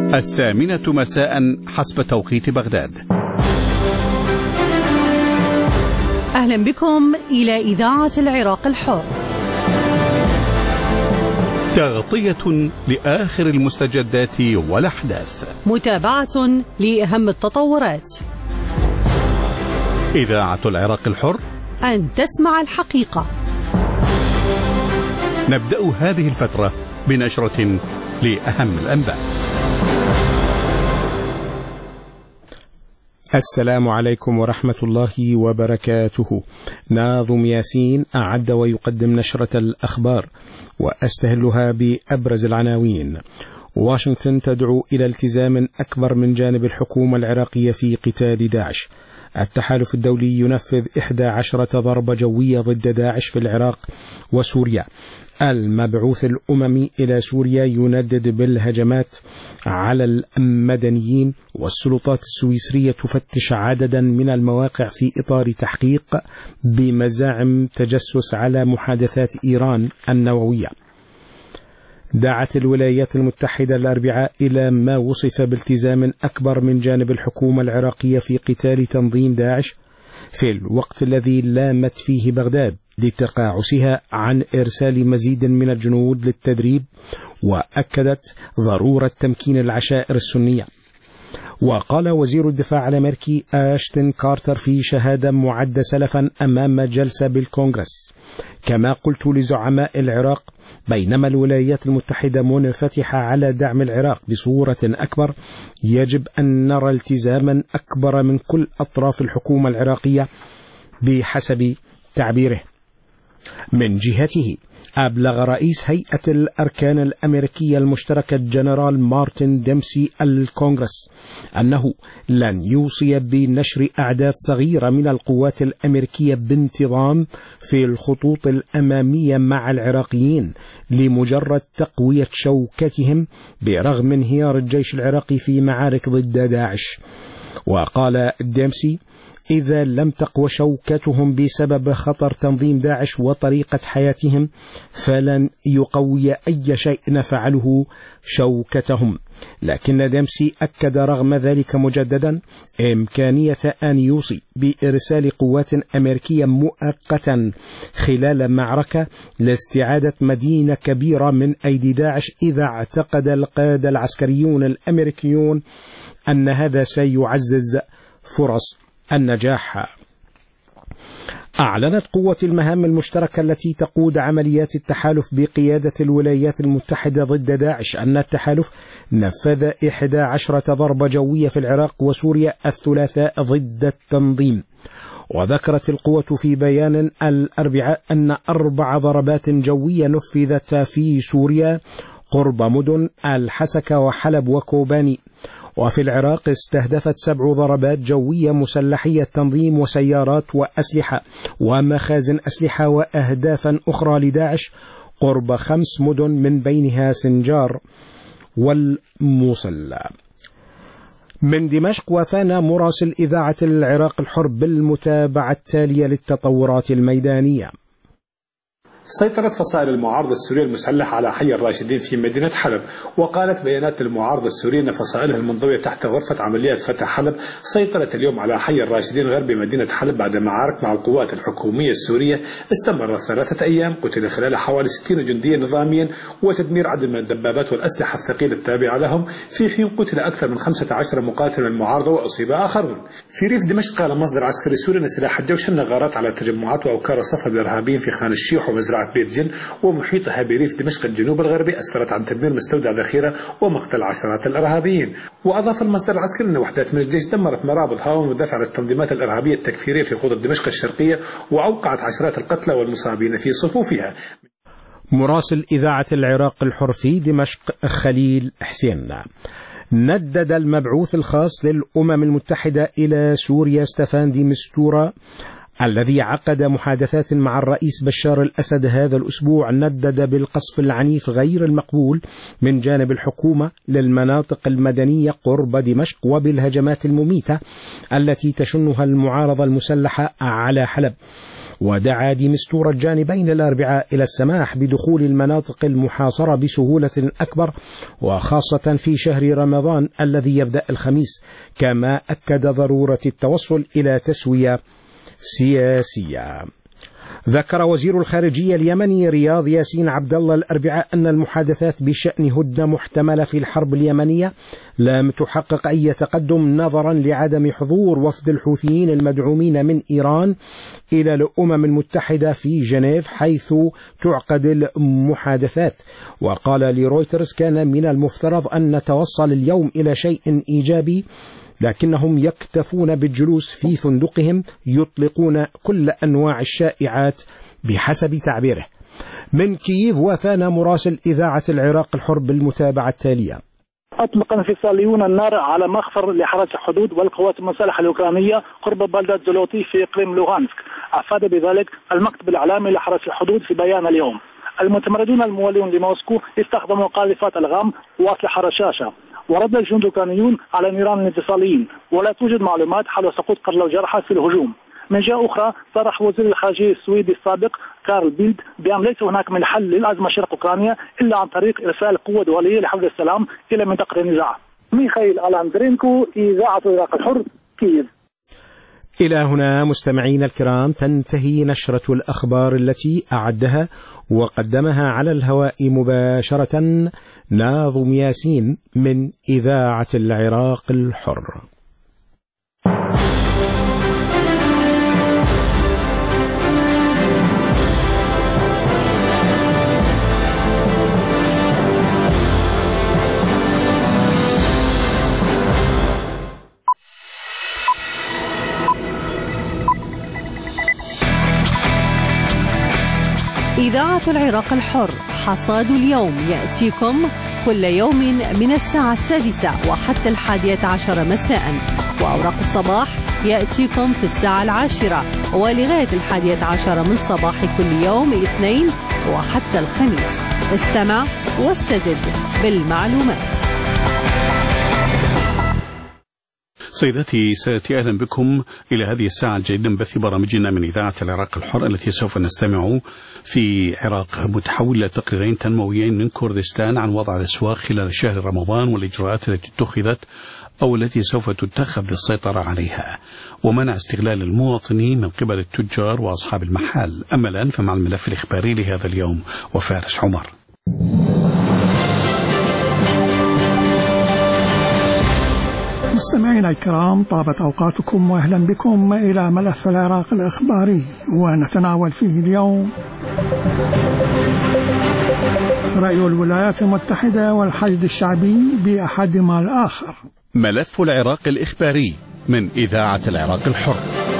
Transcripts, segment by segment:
الثامنة مساء حسب توقيت بغداد. أهلا بكم إلى إذاعة العراق الحر. تغطية لآخر المستجدات والأحداث، متابعة لأهم التطورات. إذاعة العراق الحر، أن تسمع الحقيقة. نبدأ هذه الفترة بنشرة لأهم الأنباء. السلام عليكم ورحمة الله وبركاته. ناظم ياسين أعد ويقدم نشرة الأخبار، وأستهلها بأبرز العناوين. واشنطن تدعو إلى التزام أكبر من جانب الحكومة العراقية في قتال داعش. التحالف الدولي ينفذ 11 ضربة جوية ضد داعش في العراق وسوريا. المبعوث الأممي إلى سوريا يندد بالهجمات على المدنيين، والسلطات السويسرية تفتش عددا من المواقع في إطار تحقيق بمزاعم تجسس على محادثات إيران النووية. دعت الولايات المتحدة الأربعاء إلى ما وصف بالتزام أكبر من جانب الحكومة العراقية في قتال تنظيم داعش، في الوقت الذي لامت فيه بغداد لتقاعسها عن إرسال مزيد من الجنود للتدريب، وأكدت ضرورة تمكين العشائر السنية. وقال وزير الدفاع الأمريكي أشتون كارتر في شهادة معدة سلفا أمام جلسة بالكونغرس: كما قلت لزعماء العراق، بينما الولايات المتحدة منفتحة على دعم العراق بصورة أكبر، يجب أن نرى التزاما أكبر من كل أطراف الحكومة العراقية بحسب تعبيره. من جهته أبلغ رئيس هيئة الأركان الأمريكية المشتركة جنرال مارتن ديمسي الكونغرس أنه لن يوصي بنشر أعداد صغيرة من القوات الأمريكية بانتظام في الخطوط الأمامية مع العراقيين لمجرد تقوية شوكتهم برغم انهيار الجيش العراقي في معارك ضد داعش. وقال ديمسي: إذا لم تقوى شوكتهم بسبب خطر تنظيم داعش وطريقة حياتهم، فلن يقوي أي شيء نفعله شوكتهم. لكن ديمسي أكد رغم ذلك مجددا إمكانية أن يوصي بإرسال قوات أمريكية مؤقتا خلال معركة لاستعادة مدينة كبيرة من أيدي داعش، إذا اعتقد القادة العسكريون الأمريكيون أن هذا سيعزز فرص النجاح. أعلنت قوة المهام المشتركة التي تقود عمليات التحالف بقيادة الولايات المتحدة ضد داعش أن التحالف نفذ 11 ضربة جوية في العراق وسوريا الثلاثاء ضد التنظيم. وذكرت القوة في بيان الأربعاء أن 4 ضربات جوية نفذت في سوريا قرب مدن الحسكة وحلب وكوباني. وفي العراق استهدفت 7 ضربات جوية مسلحية تنظيم وسيارات وأسلحة ومخازن أسلحة وأهدافا أخرى لداعش قرب 5 مدن من بينها سنجار والموصل. من دمشق وفانا مراسل إذاعة العراق الحر بالمتابعة التالية للتطورات الميدانية. سيطرت فصائل المعارضة السورية المسلحة على حي الراشدين في مدينة حلب. وقالت بيانات المعارضة السورية أن فصائلها المنضوية تحت غرفة عمليات فتح حلب سيطرت اليوم على حي الراشدين غربي مدينة حلب بعد معارك مع القوات الحكومية السورية استمرت 3 أيام، قتل خلالها حوالي 60 جنديا نظاميا وتدمير عدد من الدبابات والأسلحة الثقيلة التابعة لهم، في حين قتل أكثر من 15 مقاتل من المعارضة وأصيب آخرون. في ريف دمشق قال مصدر عسكري سوري أن سلاح الجيش شن غارات على تجمعات وأوكار صف الإرهابيين في خان الشيخ ومزرعة بيت جن ومحيطها بريف دمشق الجنوب الغربي، أسفرت عن تدمير مستودع ذخيرة ومقتل عشرات الإرهابيين. وأضاف المصدر العسكري أن وحدات من الجيش دمرت مرابط هاون ودفع للتنظيمات الإرهابية التكفيرية في قدر دمشق الشرقية وأوقعت عشرات القتلى والمصابين في صفوفها. مراسل إذاعة العراق الحر في دمشق خليل حسين. ندد المبعوث الخاص للأمم المتحدة إلى سوريا ستيفان دي مستورا الذي عقد محادثات مع الرئيس بشار الأسد هذا الأسبوع، ندد بالقصف العنيف غير المقبول من جانب الحكومة للمناطق المدنية قرب دمشق وبالهجمات المميتة التي تشنها المعارضة المسلحة على حلب. ودعا ديمستور الجانبين الأربعاء إلى السماح بدخول المناطق المحاصرة بسهولة أكبر، وخاصة في شهر رمضان الذي يبدأ الخميس، كما أكد ضرورة التوصل إلى تسوية سياسية. ذكر وزير الخارجية اليمني رياض ياسين عبد الله الأربعاء أن المحادثات بشأن هدنة محتملة في الحرب اليمنية لم تحقق أي تقدم نظرا لعدم حضور وفد الحوثيين المدعومين من إيران إلى الأمم المتحدة في جنيف حيث تعقد المحادثات. وقال لرويترز: كان من المفترض أن نتوصل اليوم إلى شيء إيجابي، لكنهم يكتفون بالجلوس في فندقهم، يطلقون كل أنواع الشائعات بحسب تعبيره. من كييف وفانا مراسل إذاعة العراق الحر بالمتابعة التالية. أطلق انفصاليون النار على مخفر لحرس الحدود والقوات المسلحة الأوكرانية قرب بلدة زولوتي في إقليم لوغانسك. أفاد بذلك المكتب الإعلامي لحرس الحدود في بيان اليوم. المتمردون الموالون لموسكو استخدموا قاذفات الغام وأسلحة رشاشة، ورد الجنود الأوكرانيون على نيران الانفصاليين، ولا توجد معلومات حول سقوط قتلى وجرحى في الهجوم. من جهة أخرى صرح وزير الخارجية السويدي السابق كارل بيلد بأن ليس هناك من حل للأزمة شرق أوكرانيا إلا عن طريق إرسال قوة دولية لحفظ السلام إلى منطقة النزاع. ميخائيل ألاندرينكو، إذاعة العراق الحر، كييف. إلى هنا مستمعين الكرام تنتهي نشرة الأخبار التي أعدها وقدمها على الهواء مباشرة ناظم ياسين من إذاعة العراق الحر. إذاعة العراق الحر، حصاد اليوم يأتيكم كل يوم من الساعة 6 وحتى 11 مساء، وأوراق الصباح يأتيكم في الساعة 10 ولغاية 11 من صباح كل يوم اثنين وحتى الخميس. استمع واستزد بالمعلومات. سيداتي سادتي، أهلا بكم إلى هذه الساعة الجديدة من بث برامجنا من إذاعة العراق الحر، التي سوف نستمع في عراق متحول إلى تقريرين تنمويين من كردستان عن وضع الأسواق خلال شهر رمضان والإجراءات التي اتخذت أو التي سوف تتخذ للسيطرة عليها ومنع استغلال المواطنين من قبل التجار وأصحاب المحال. أما الآن فمع الملف الإخباري لهذا اليوم وفارس عمر. مستمعينا الكرام، طابت أوقاتكم وأهلا بكم إلى ملف العراق الإخباري، ونتناول فيه اليوم رأي الولايات المتحدة والحشد الشعبي بأحدهما الآخر. ملف العراق الإخباري من إذاعة العراق الحر.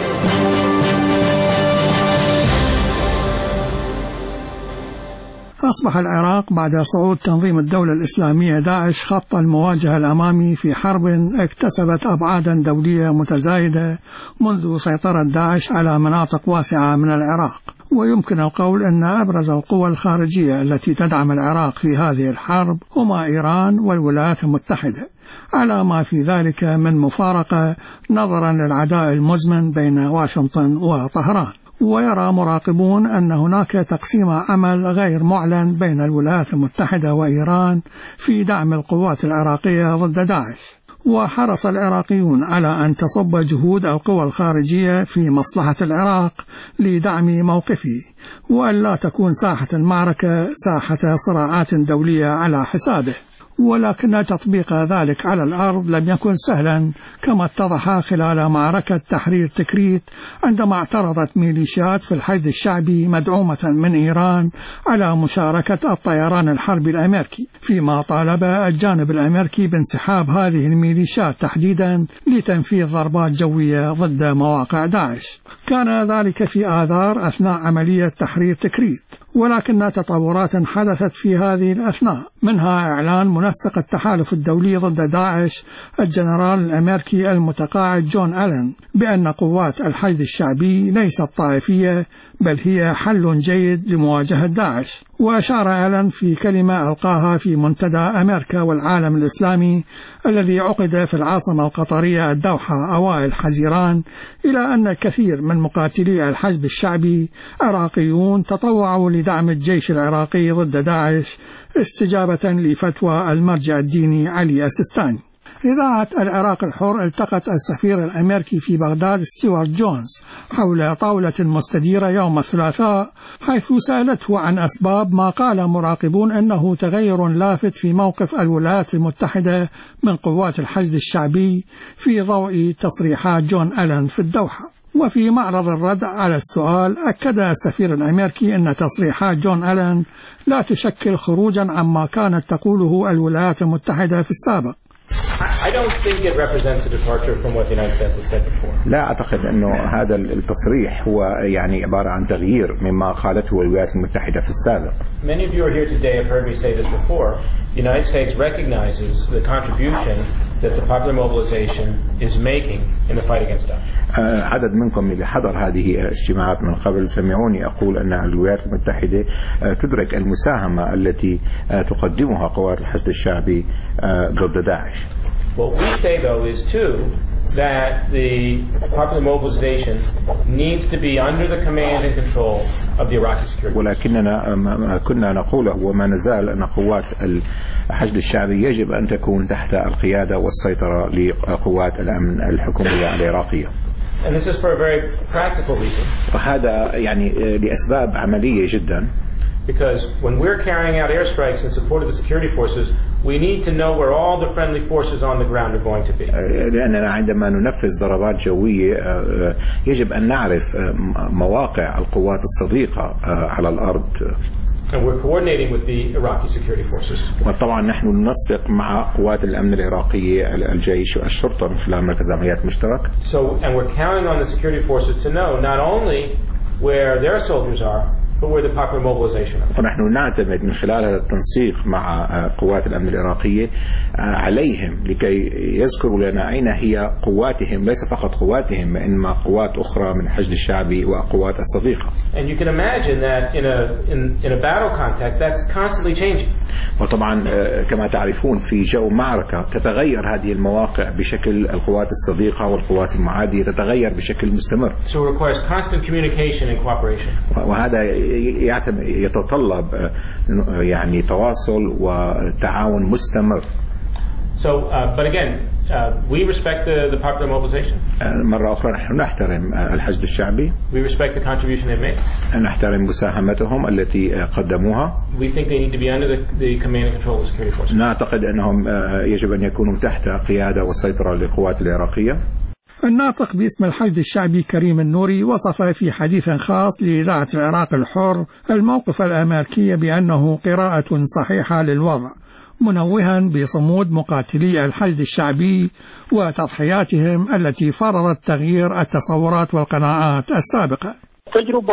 أصبح العراق بعد صعود تنظيم الدولة الإسلامية داعش خط المواجهة الأمامي في حرب اكتسبت أبعادا دولية متزايدة منذ سيطرة داعش على مناطق واسعة من العراق. ويمكن القول أن أبرز القوى الخارجية التي تدعم العراق في هذه الحرب هما إيران والولايات المتحدة، على ما في ذلك من مفارقة نظرا للعداء المزمن بين واشنطن وطهران. ويرى مراقبون أن هناك تقسيم عمل غير معلن بين الولايات المتحدة وإيران في دعم القوات العراقية ضد داعش. وحرص العراقيون على أن تصب جهود القوى الخارجية في مصلحة العراق لدعم موقفه، وألا تكون ساحة المعركة ساحة صراعات دولية على حسابه. ولكن تطبيق ذلك على الأرض لم يكن سهلا، كما اتضح خلال معركة تحرير تكريت عندما اعترضت ميليشيات في الحشد الشعبي مدعومة من إيران على مشاركة الطيران الحربي الأمريكي، فيما طالب الجانب الأمريكي بانسحاب هذه الميليشيات تحديدا لتنفيذ ضربات جوية ضد مواقع داعش. كان ذلك في آذار أثناء عملية تحرير تكريت، ولكن تطورات حدثت في هذه الأثناء، منها إعلان منسق التحالف الدولي ضد داعش الجنرال الأمريكي المتقاعد جون ألين بأن قوات الحشد الشعبي ليست طائفية، بل هي حل جيد لمواجهة داعش. وأشار ألان في كلمة ألقاها في منتدى أمريكا والعالم الإسلامي الذي عقد في العاصمة القطرية الدوحة أوائل حزيران إلى أن الكثير من مقاتلي الحزب الشعبي عراقيون تطوعوا لدعم الجيش العراقي ضد داعش استجابة لفتوى المرجع الديني علي السيستاني. إذاعة العراق الحر التقت السفير الأمريكي في بغداد ستيوارت جونز حول طاولة مستديرة يوم الثلاثاء، حيث سألته عن أسباب ما قال مراقبون أنه تغير لافت في موقف الولايات المتحدة من قوات الحشد الشعبي في ضوء تصريحات جون ألان في الدوحة. وفي معرض الرد على السؤال أكد السفير الأمريكي أن تصريحات جون ألان لا تشكل خروجا عما كانت تقوله الولايات المتحدة في السابق. I don't think it represents a departure from what the United States has said before. لا أعتقد أنه هذا التصريح هو يعني عبارة عن تغيير مما قالته الولايات المتحدة في السابق. Many of you are here today have heard me say this before. The United States recognizes the contribution that the popular mobilization is making in the fight against Daesh. عدد منكم اللي حضر هذه الاجتماعات من قبل سمعوني أقول أن الولايات المتحدة تدرك المساهمة التي تقدمها قوات الحشد الشعبي ضد داعش. What we say though is too that the popular mobilization needs to be under the command and control of the Iraqi security. ولكننا ما كنا نقوله وما نزال أن قوات الحشد الشعبي يجب أن تكون تحت القيادة والسيطرة لقوات الأمن الحكومية العراقية. And this is for a very practical reason. وهذا يعني لأسباب عملية جدا. Because when we're carrying out airstrikes in support of the security forces, we need to know where all the friendly forces on the ground are going to be. لأننا عندما ننفذ ضربات جوية يجب أن نعرف مواقع القوات الصديقة على الأرض. And we're coordinating with the Iraqi security forces. وطبعا نحن ننسق مع قوات الأمن العراقية الجيش والشرطة من خلال مركز عمليات مشترك. And we're counting on the security forces to know not only where their soldiers are, but where the popular mobilization is. ونحن نعتمد من خلال هذا التنسيق مع قوات الأمن العراقية عليهم لكي يذكروا لنا أين هي قواتهم، ليس فقط قواتهم وإنما قوات أخرى من الحشد الشعبي وقوات الصديقة. And you can imagine that in a battle context that's constantly changing. وطبعا كما تعرفون في جو معركة تتغير هذه المواقع بشكل القوات الصديقة والقوات المعادية تتغير بشكل مستمر. So it requires constant communication and cooperation. وهذا يتطلب يعني تواصل وتعاون مستمر. So, but again, we respect the popular mobilization. مرة أخرى نحن نحترم الحشد الشعبي. We respect the contribution they've made. نحترم مساهمتهم التي قدموها. We think they need to be under the command and control of the security forces. نعتقد أنهم يجب أن يكونوا تحت قيادة والسيطرة للقوات العراقية. الناطق باسم الحشد الشعبي كريم النوري وصف في حديث خاص لإذاعة العراق الحر الموقف الأمريكي بأنه قراءة صحيحة للوضع، منوها بصمود مقاتلي الحشد الشعبي وتضحياتهم التي فرضت تغيير التصورات والقناعات السابقة. تجربة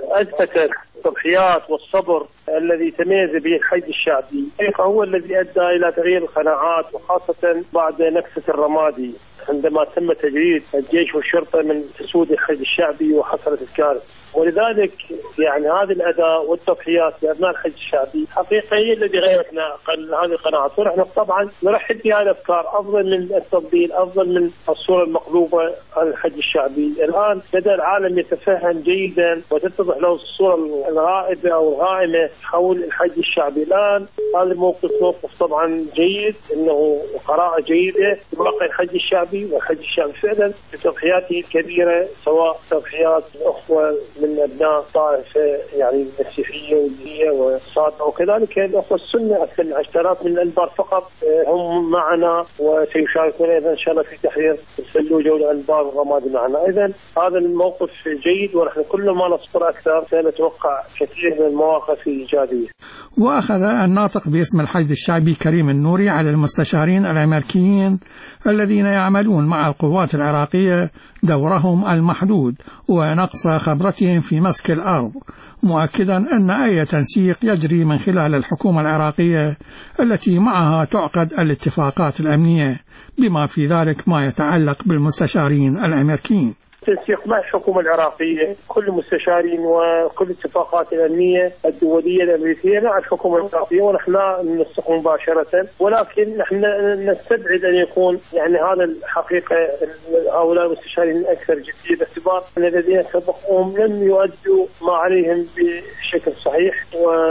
أثبتت التضحيات والصبر الذي تميز به الحشد الشعبي هو الذي أدى إلى تغيير القناعات، وخاصة بعد نكسة الرمادي عندما تم تجريد الجيش والشرطة من تسويد الحشد الشعبي وحصلت الكارثة. ولذلك يعني هذا الأداء والتضحيات لأبناء الحشد الشعبي حقيقة هي الذي غيرتنا هذه القناعات. ونحن طبعا نرحب بهذه الأفكار، أفضل من التفضيل، أفضل من الصورة المقلوبة عن الحشد الشعبي. الآن بدأ العالم يتفهم جيدا وتتضح له الصورة الغائبة أو الغائمة حول الحشد الشعبي. الآن هذا الموقف موقف طبعا جيد، إنه قراءة جيدة لواقع الحشد الشعبي، والحشد الشعبي فعلا بتضحياته الكبيرة، سواء تضحيات الأخوة من أبناء طائفة يعني المسيحية والدينية والصادقة، وكذلك الأخوة السنة أكثر من 10,000 من الأنبار فقط هم معنا وسيشاركون أيضا إن شاء الله في تحرير الفلوجة والأنبار والرمادي معنا. إذن هذا الموقف جيد، ونحن كل ما نصبر أكثر سنتوقع كثير من المواقف الإيجابية. وأخذ الناطق باسم الحشد الشعبي كريم النوري على المستشارين الأمريكيين الذين يعملون مع القوات العراقية دورهم المحدود ونقص خبرتهم في مسك الأرض، مؤكدا أن أي تنسيق يجري من خلال الحكومة العراقية التي معها تعقد الاتفاقات الأمنية، بما في ذلك ما يتعلق بالمستشارين الأمريكيين. بالتنسيق مع الحكومة العراقية، كل المستشارين وكل الاتفاقات الأمنية الدولية الأمريكية مع الحكومة العراقية، ونحن ننسق مباشرة. ولكن نحن نستبعد أن يكون يعني هذا الحقيقة هؤلاء المستشارين الأكثر جدية، باعتبار أن الذين سبقوهم لم يؤدوا ما عليهم بشكل صحيح.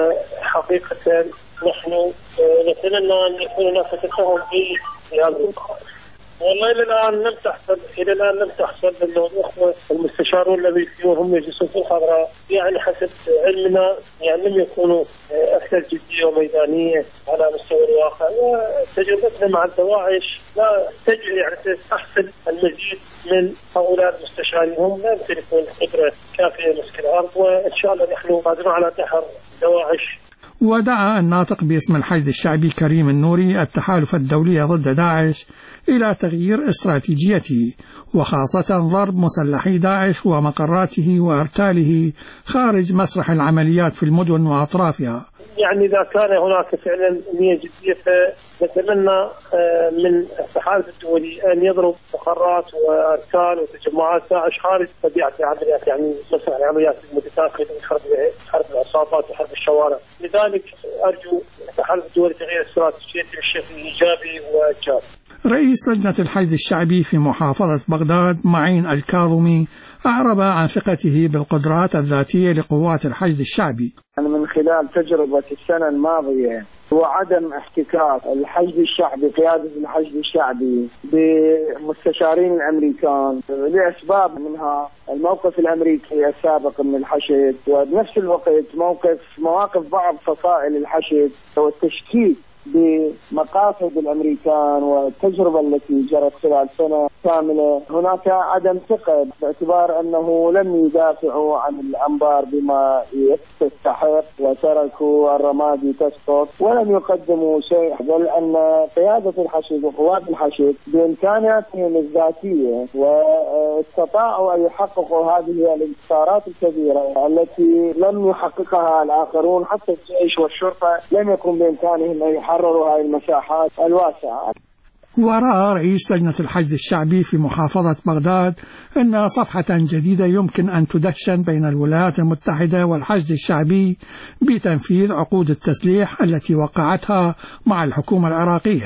وحقيقة نحن نتمنى أن يكون هناك تفاهم في هذا الامر. والله إلى الآن لم تحصل أنه الأخوة المستشارون الأمريكيون هم يجلسون في الحضراء، يعني حسب علمنا يعني لم يكونوا أكثر جدية وميدانية على مستوى الواقع. وتجربتنا مع الدواعش لا يعني تحصل المزيد من هؤلاء المستشارين، هم لا يمتلكون قدرة كافية لمسك الأرض، وإن شاء الله نحن قادرون على دحر دواعش. ودعا الناطق باسم الحشد الشعبي كريم النوري التحالف الدولي ضد داعش إلى تغيير استراتيجيته، وخاصة ضرب مسلحي داعش ومقراته وأرتاله خارج مسرح العمليات في المدن وأطرافها. يعني إذا كان هناك فعلا نية جدية فنتمنى من التحالف الدولي أن يضرب مقرات وأركان وتجمعات داعش خارج طبيعة العمليات، يعني مسرح العمليات المتداخلة من حرب العصابات وحرب الشوارع. لذلك أرجو التحالف الدولي تغيير استراتيجيته بالشكل الإيجابي والجاد. رئيس لجنة الحشد الشعبي في محافظة بغداد معين الكاظمي أعرب عن ثقته بالقدرات الذاتية لقوات الحشد الشعبي. من خلال تجربة السنة الماضية وعدم احتكاك الحشد الشعبي، قيادة الحشد الشعبي بمستشارين الأمريكان لأسباب، منها الموقف الأمريكي السابق من الحشد، وبنفس الوقت مواقف بعض فصائل الحشد والتشكيك بمقاصد الأمريكان والتجربة التي جرت خلال سنة كاملة. هناك عدم ثقة باعتبار أنه لم يدافعوا عن الأنبار بما يستحق، وتركوا الرمادي تسقط ولم يقدموا شيء، بل أن قيادة الحشد وقوات الحشد بإمكاناتهم الذاتية واستطاعوا أن يحققوا هذه الانتصارات الكبيرة التي لم يحققها الآخرون. حتى الجيش والشرطة لم يكن بإمكانهم أن يحرروا هذه المساحات الواسعة. ورأى رئيس لجنة الحشد الشعبي في محافظة بغداد أن صفحة جديدة يمكن أن تدشن بين الولايات المتحدة والحشد الشعبي بتنفيذ عقود التسليح التي وقعتها مع الحكومة العراقية،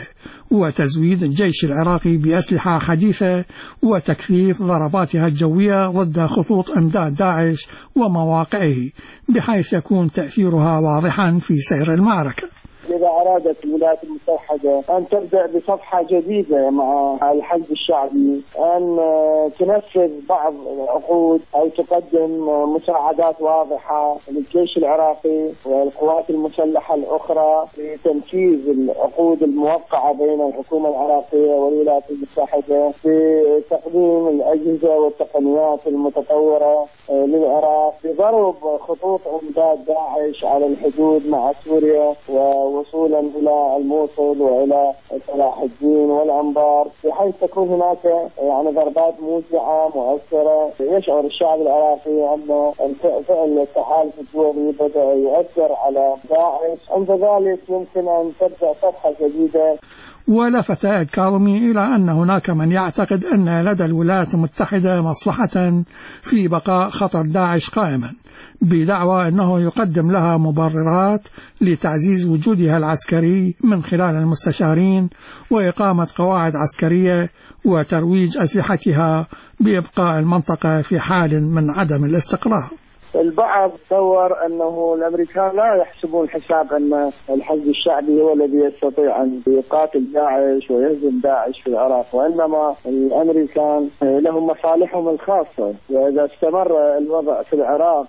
وتزويد الجيش العراقي بأسلحة حديثة، وتكثيف ضرباتها الجوية ضد خطوط إمداد داعش ومواقعه، بحيث يكون تأثيرها واضحا في سير المعركة. إذا أرادت الولايات المتحدة أن تبدأ بصفحة جديدة مع الحشد الشعبي، أن تنفذ بعض العقود أو تقدم مساعدات واضحة للجيش العراقي والقوات المسلحة الأخرى لتنفيذ العقود الموقعة بين الحكومة العراقية والولايات المتحدة بتقديم الأجهزة والتقنيات المتطورة للعراق، بضرب خطوط إمداد داعش على الحدود مع سوريا ووصولا إلى الموصل وإلى صلاح الدين والأنبار، بحيث تكون هناك يعني ضربات موجعة مؤثرة. يشعر الشعب العراقي أن فعل التحالف الدولي بدأ يؤثر على داعش، عند ذلك يمكن أن تبدأ صفحة جديدة. ولفت الكاظمي إلى أن هناك من يعتقد أن لدى الولايات المتحدة مصلحة في بقاء خطر داعش قائما، بدعوى أنه يقدم لها مبررات لتعزيز وجودها العسكري من خلال المستشارين وإقامة قواعد عسكرية وترويج أسلحتها بإبقاء المنطقة في حال من عدم الاستقرار. البعض تصور أنه الأمريكان لا يحسبون حساب أن الحشد الشعبي هو الذي يستطيع أن يقاتل داعش ويهزم داعش في العراق، وإنما الأمريكان لهم مصالحهم الخاصة، وإذا استمر الوضع في العراق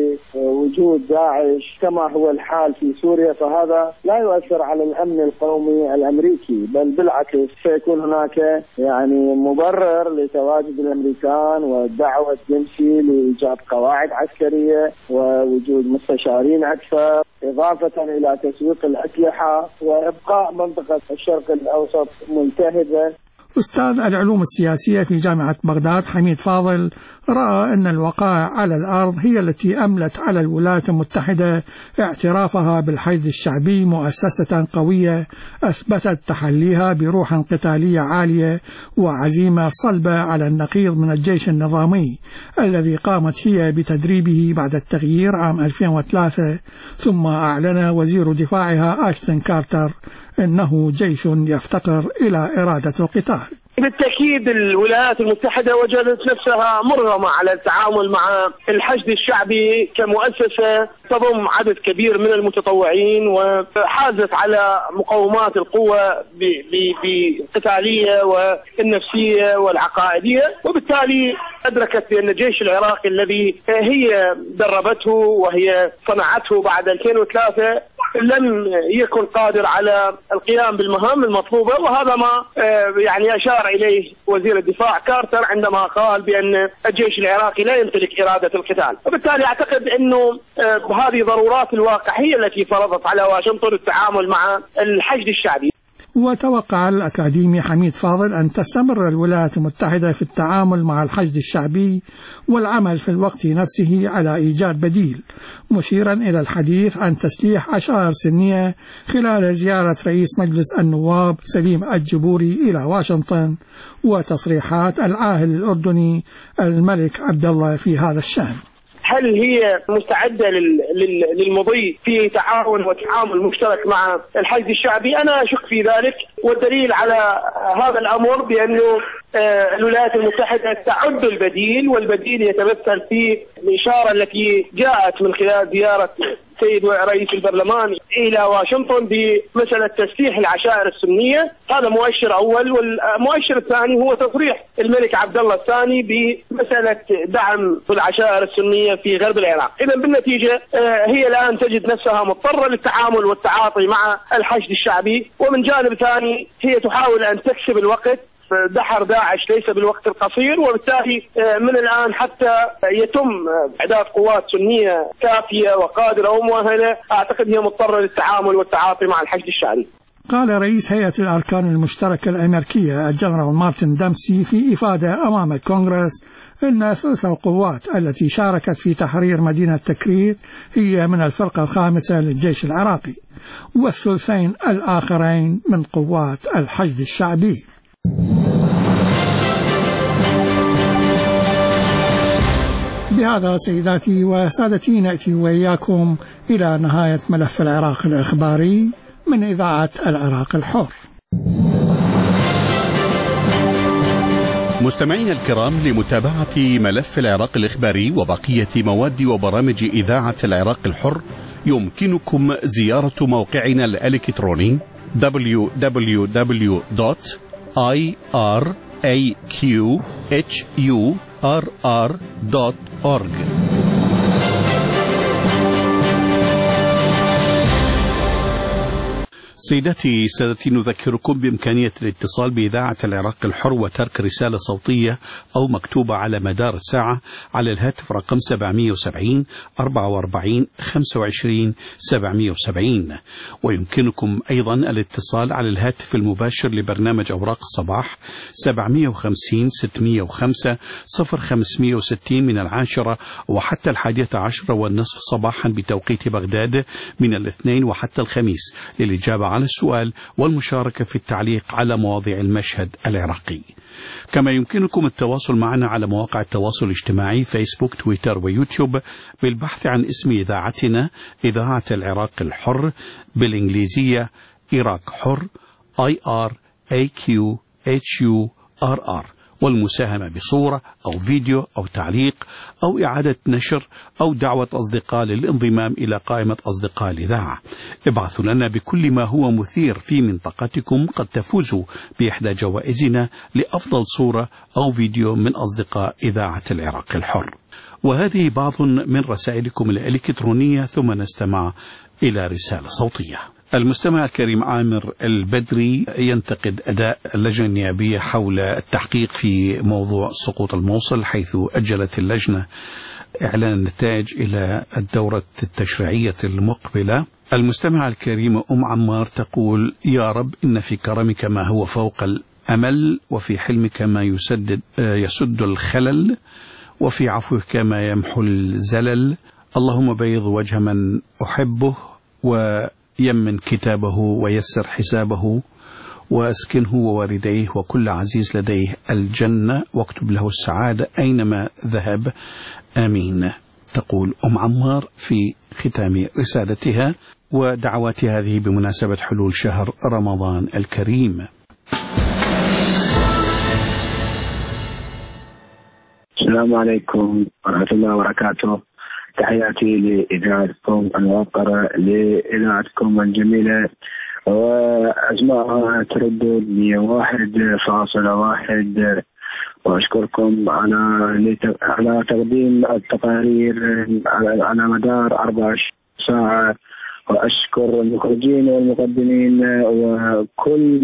بوجود داعش كما هو الحال في سوريا فهذا لا يؤثر على الأمن القومي الأمريكي، بل بالعكس سيكون هناك يعني مبرر لتواجد الأمريكان والدعوة تمشي لإيجاد قواعد عسكرية ووجود مستشارين أكثر، إضافة إلى تسويق الأسلحة وإبقاء منطقة الشرق الأوسط ملتهبة. أستاذ العلوم السياسية في جامعة بغداد حميد فاضل رأى أن الوقائع على الأرض هي التي أملت على الولايات المتحدة اعترافها بالحشد الشعبي مؤسسة قوية أثبتت تحليها بروح قتالية عالية وعزيمة صلبة على النقيض من الجيش النظامي الذي قامت هي بتدريبه بعد التغيير عام 2003. ثم أعلن وزير دفاعها أشتن كارتر إنه جيش يفتقر إلى إرادة القتال. بالتأكيد الولايات المتحدة وجدت نفسها مرغمة على التعامل مع الحشد الشعبي كمؤسسة تضم عدد كبير من المتطوعين، وحازت على مقومات القوة بالقتالية والنفسية والعقائدية، وبالتالي أدركت بأن الجيش العراقي الذي هي دربته وهي صنعته بعد 2003 لم يكن قادر على القيام بالمهام المطلوبة. وهذا ما يعني أشار إليه وزير الدفاع كارتر عندما قال بأن الجيش العراقي لا يمتلك إرادة القتال. وبالتالي أعتقد أنه هذه ضرورات الواقع هي التي فرضت على واشنطن التعامل مع الحشد الشعبي. وتوقع الأكاديمي حميد فاضل أن تستمر الولايات المتحدة في التعامل مع الحشد الشعبي والعمل في الوقت نفسه على إيجاد بديل، مشيرا إلى الحديث عن تسليح عشائر سنية خلال زيارة رئيس مجلس النواب سليم الجبوري إلى واشنطن وتصريحات العاهل الأردني الملك عبد الله في هذا الشأن. هل هي مستعدة للمضي في تعاون وتعامل مشترك مع الحشد الشعبي؟ أنا أشك في ذلك، والدليل على هذا الأمر بأنه الولايات المتحدة تعد البديل، والبديل يتمثل في الإشارة التي جاءت من خلال زيارة سيد رئيس البرلمان إلى واشنطن بمسألة تسليح العشائر السنية. هذا مؤشر أول، والمؤشر الثاني هو تصريح الملك عبد الله الثاني بمسألة دعم العشائر السنية في غرب العراق. إذا بالنتيجة هي الآن تجد نفسها مضطرة للتعامل والتعاطي مع الحشد الشعبي، ومن جانب ثاني هي تحاول أن تكسب الوقت. دحر داعش ليس بالوقت القصير، وبالتالي من الآن حتى يتم إعداد قوات سنية كافية وقادرة ومؤهلة، أعتقد هي مضطرة للتعامل والتعاطي مع الحشد الشعبي. قال رئيس هيئة الأركان المشتركة الأمريكية الجنرال مارتن دامسي في إفادة أمام الكونغرس أن ثلث القوات التي شاركت في تحرير مدينة تكريت هي من الفرقة الخامسة للجيش العراقي، والثلثين الآخرين من قوات الحشد الشعبي. بهذا سيداتي وسادتي نأتي وإياكم إلى نهاية ملف العراق الإخباري من إذاعة العراق الحر. مستمعينا الكرام، لمتابعة ملف العراق الإخباري وبقية مواد وبرامج إذاعة العراق الحر يمكنكم زيارة موقعنا الإلكتروني www.iraqhurr.org. سيداتي سادتي، نذكركم بإمكانية الاتصال بإذاعة العراق الحر وترك رسالة صوتية أو مكتوبة على مدار الساعة على الهاتف رقم 770 44 25 770. ويمكنكم أيضا الاتصال على الهاتف المباشر لبرنامج أوراق الصباح 750 605 0560 من 10 وحتى 11:10 صباحا بتوقيت بغداد من الاثنين وحتى الخميس للإجابة على السؤال والمشاركة في التعليق على مواضيع المشهد العراقي. كما يمكنكم التواصل معنا على مواقع التواصل الاجتماعي فيسبوك، تويتر ويوتيوب بالبحث عن اسم إذاعتنا إذاعة العراق الحر بالإنجليزية عراق حر IRAQHURR، والمساهمة بصورة أو فيديو أو تعليق أو إعادة نشر أو دعوة أصدقاء للانضمام إلى قائمة أصدقاء الإذاعة. ابعثوا لنا بكل ما هو مثير في منطقتكم، قد تفوزوا بإحدى جوائزنا لأفضل صورة أو فيديو من أصدقاء إذاعة العراق الحر. وهذه بعض من رسائلكم الإلكترونية، ثم نستمع إلى رسالة صوتية. المستمع الكريم عامر البدري ينتقد أداء اللجنة النيابية حول التحقيق في موضوع سقوط الموصل، حيث أجلت اللجنة إعلان النتائج إلى الدورة التشريعية المقبلة. المستمع الكريم عمار تقول: يا رب إن في كرمك ما هو فوق أمل، وفي حلمك ما يسد الخلل، وفي عفوك ما يمحو الزلل. اللهم بيض وجه من أحبه، ويمن كتابه، ويسر حسابه، وأسكنه ووالديه وكل عزيز لديه الجنة، واكتب له السعادة أينما ذهب، آمين. تقول أم عمار في ختام رسالتها ودعوات هذه بمناسبة حلول شهر رمضان الكريم. السلام عليكم ورحمة الله وبركاته. تحياتي لإذاعتكم الوقرة، لإذاعتكم الجميلة، وأسماءها تردد 101.1، وأشكركم على تقديم التقارير على مدار 14 ساعة، وأشكر المخرجين والمقدمين وكل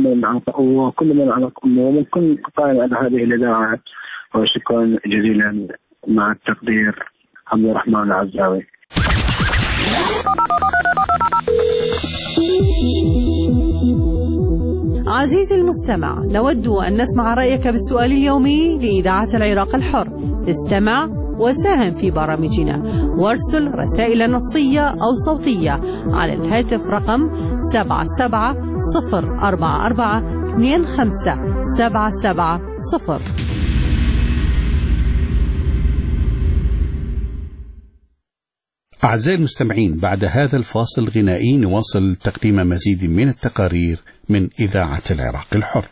من قائم على هذه الإذاعة، وشكرا جزيلا. مع التقدير، عبد الرحمن العزاوي. عزيزي المستمع، نود أن نسمع رأيك بالسؤال اليومي لإذاعة العراق الحر. استمع وساهم في برامجنا، وارسل رسائل نصية أو صوتية على الهاتف رقم 77-044-25-770. أعزائي المستمعين، بعد هذا الفاصل الغنائي نواصل تقديم مزيد من التقارير من إذاعة العراق الحر.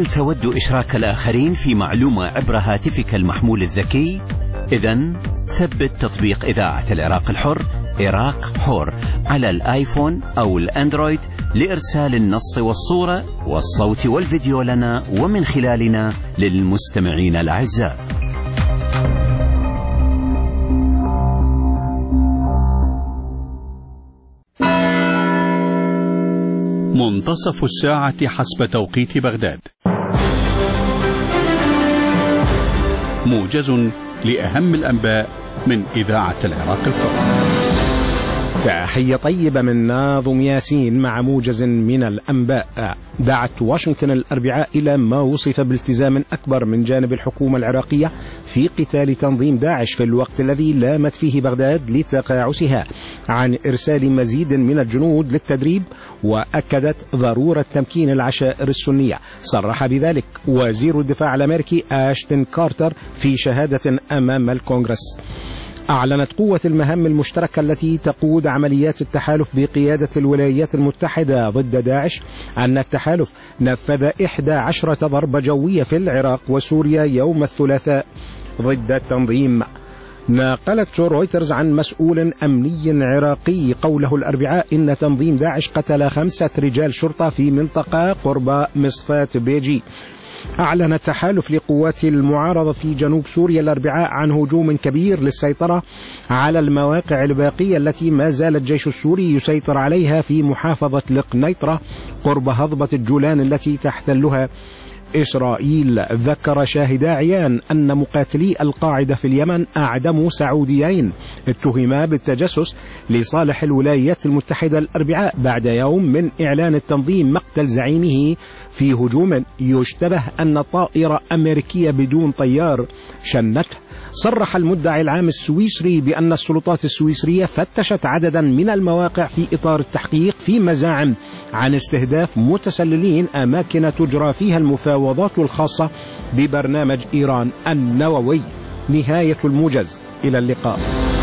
هل تود إشراك الآخرين في معلومة عبر هاتفك المحمول الذكي؟ إذن ثبت تطبيق إذاعة العراق الحر عراق حر على الآيفون أو الأندرويد لإرسال النص والصورة والصوت والفيديو لنا ومن خلالنا للمستمعين الأعزاء. منتصف الساعة حسب توقيت بغداد. موجز لأهم الأنباء من إذاعة العراق الحر. تحية طيبة من ناظم ياسين مع موجز من الأنباء. دعت واشنطن الأربعاء إلى ما وصف بالتزام أكبر من جانب الحكومة العراقية في قتال تنظيم داعش في الوقت الذي لامت فيه بغداد لتقاعسها عن إرسال مزيد من الجنود للتدريب، وأكدت ضرورة تمكين العشائر السنية. صرح بذلك وزير الدفاع الأمريكي آشتون كارتر في شهادة أمام الكونغرس. أعلنت قوة المهام المشتركة التي تقود عمليات التحالف بقيادة الولايات المتحدة ضد داعش أن التحالف نفذ 11 ضربة جوية في العراق وسوريا يوم الثلاثاء ضد التنظيم. نقلت رويترز عن مسؤول أمني عراقي قوله الأربعاء إن تنظيم داعش قتل 5 رجال شرطة في منطقة قرب مصفاة بيجي. أعلن التحالف لقوات المعارضة في جنوب سوريا الأربعاء عن هجوم كبير للسيطرة على المواقع الباقية التي ما زال الجيش السوري يسيطر عليها في محافظة القنيطرة قرب هضبة الجولان التي تحتلها إسرائيل. ذكر شاهدا عيان أن مقاتلي القاعدة في اليمن أعدموا سعوديين اتهما بالتجسس لصالح الولايات المتحدة الأربعاء بعد يوم من إعلان التنظيم مقتل زعيمه في هجوم يشتبه أن طائرة أمريكية بدون طيار شنته. صرح المدعي العام السويسري بأن السلطات السويسرية فتشت عددا من المواقع في إطار التحقيق في مزاعم عن استهداف متسللين أماكن تجرى فيها المفاوضات الخاصة ببرنامج إيران النووي. نهاية الموجز، إلى اللقاء.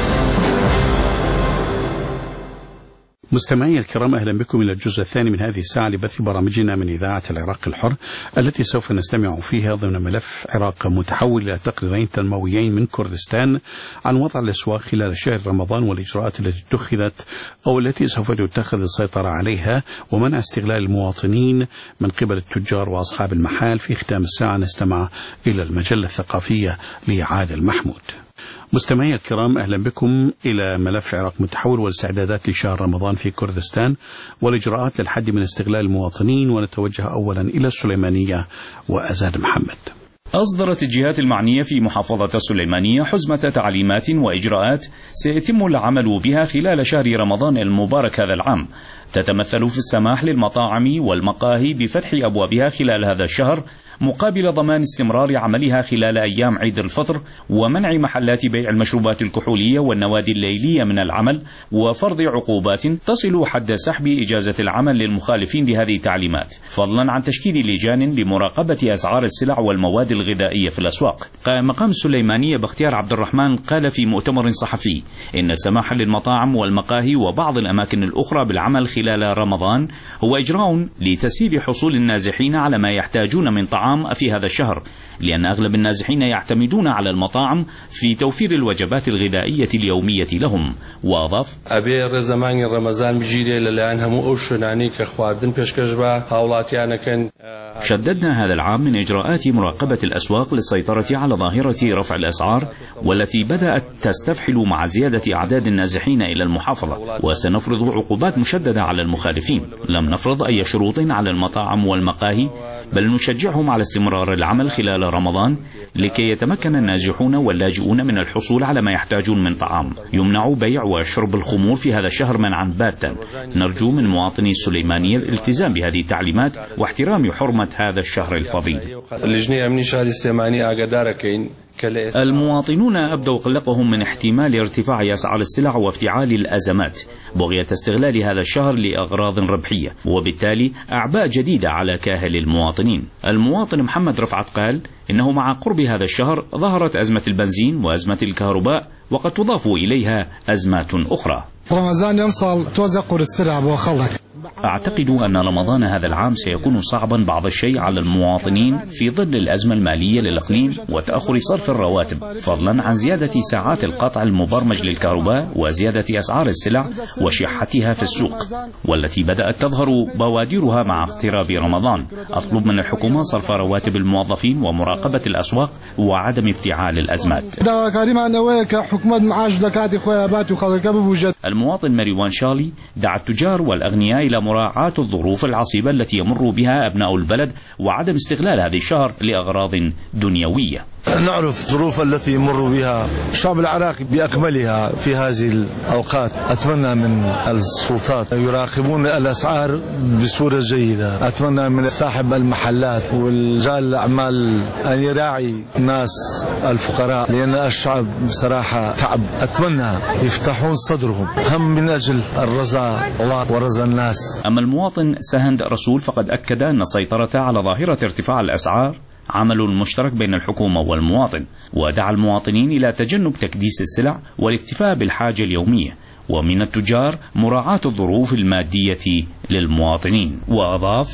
مستمعي الكرام، أهلا بكم إلى الجزء الثاني من هذه الساعة لبث برامجنا من إذاعة العراق الحر، التي سوف نستمع فيها ضمن ملف عراق متحول إلى تقريرين تنمويين من كردستان عن وضع الأسواق خلال شهر رمضان والإجراءات التي اتخذت أو التي سوف تتخذ السيطرة عليها ومنع استغلال المواطنين من قبل التجار وأصحاب المحال. في ختام الساعة نستمع إلى المجلة الثقافية لعادل محمود. مستمعي الكرام، أهلا بكم إلى ملف عراق متحول والاستعدادات لشهر رمضان في كردستان والإجراءات للحد من استغلال المواطنين. ونتوجه أولا إلى السليمانية وأزاد محمد. أصدرت الجهات المعنية في محافظة السليمانية حزمة تعليمات وإجراءات سيتم العمل بها خلال شهر رمضان المبارك هذا العام، تتمثل في السماح للمطاعم والمقاهي بفتح أبوابها خلال هذا الشهر مقابل ضمان استمرار عملها خلال أيام عيد الفطر، ومنع محلات بيع المشروبات الكحولية والنوادي الليلية من العمل، وفرض عقوبات تصل حد سحب إجازة العمل للمخالفين لهذه التعليمات، فضلا عن تشكيل لجان لمراقبة أسعار السلع والمواد الغذائية في الأسواق. مقام السليمانية باختيار عبد الرحمن قال في مؤتمر صحفي إن السماح للمطاعم والمقاهي وبعض الأماكن الأخرى بالعمل خلال رمضان هو إجراء لتسهيل حصول النازحين على ما يحتاجون من طعام في هذا الشهر، لأن أغلب النازحين يعتمدون على المطاعم في توفير الوجبات الغذائية اليومية لهم. وأضاف: أبي زمان رمضان بجيري لأن هم أوشناني كخوادن بيشكجبا هاولاتيانا كان. شددنا هذا العام من إجراءات مراقبة الأسواق للسيطرة على ظاهرة رفع الأسعار والتي بدأت تستفحل مع زيادة أعداد النازحين إلى المحافظة، وسنفرض عقوبات مشددة على المخالفين. لم نفرض أي شروط على المطاعم والمقاهي، بل نشجعهم على استمرار العمل خلال رمضان لكي يتمكن النازحون واللاجئون من الحصول على ما يحتاجون من طعام. يمنع بيع وشرب الخمور في هذا الشهر منعا باتا. نرجو من مواطني السليمانية الالتزام بهذه التعليمات واحترام حرمة هذا الشهر الفضيل. المواطنون أبدوا قلقهم من احتمال ارتفاع أسعار السلع وافتعال الأزمات بغية استغلال هذا الشهر لأغراض ربحية، وبالتالي أعباء جديدة على كاهل المواطنين. المواطن محمد رفعت قال إنه مع قرب هذا الشهر ظهرت أزمة البنزين وأزمة الكهرباء، وقد تضاف إليها أزمات أخرى. رمضان يمصل توزق ورستلع بوخلك أعتقد أن رمضان هذا العام سيكون صعبا بعض الشيء على المواطنين في ظل الأزمة المالية للإقليم وتأخر صرف الرواتب، فضلا عن زيادة ساعات القطع المبرمج للكهرباء وزيادة أسعار السلع وشحتها في السوق، والتي بدأت تظهر بوادرها مع اقتراب رمضان. أطلب من الحكومة صرف رواتب الموظفين ومراقبة الأسواق وعدم افتعال الأزمات. المواطن ماريوان شالي دعا التجار والأغنياء إلى مراعاة الظروف العصيبة التي يمر بها أبناء البلد وعدم استغلال هذه الشهر لأغراض دنيوية. نعرف الظروف التي يمر بها الشعب العراقي بأكملها في هذه الأوقات. أتمنى من السلطات يراقبون الأسعار بصورة جيدة. أتمنى من صاحب المحلات ورجال الأعمال أن يراعي الناس الفقراء، لأن الشعب بصراحة تعب. أتمنى يفتحون صدرهم هم من أجل الرزا ورزا الناس. أما المواطن سهند رسول فقد أكد أن السيطرة على ظاهرة ارتفاع الأسعار عمل مشترك بين الحكومة والمواطن، ودعا المواطنين إلى تجنب تكديس السلع والاكتفاء بالحاجة اليومية، ومن التجار مراعاة الظروف المادية للمواطنين. وأضاف: